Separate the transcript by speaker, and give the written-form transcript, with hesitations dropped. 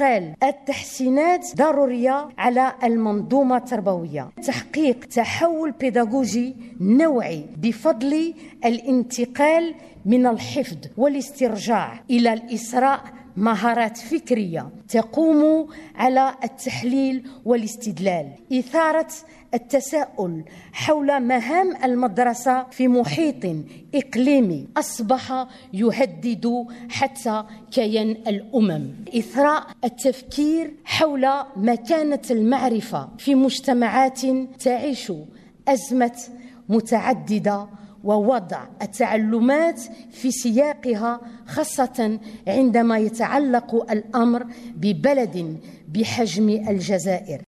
Speaker 1: إدخال التحسينات ضرورية على المنظومة التربوية، تحقيق تحول بيداغوجي نوعي بفضل الانتقال من الحفظ والاسترجاع إلى الإسراء مهارات فكرية تقوم على التحليل والاستدلال، إثارة التساؤل حول مهام المدرسة في محيط إقليمي أصبح يهدد حتى كيان الأمم، إثراء التفكير حول مكانة المعرفة في مجتمعات تعيش أزمة متعددة، ووضع التعلمات في سياقها، خاصة عندما يتعلق الأمر ببلد بحجم الجزائر.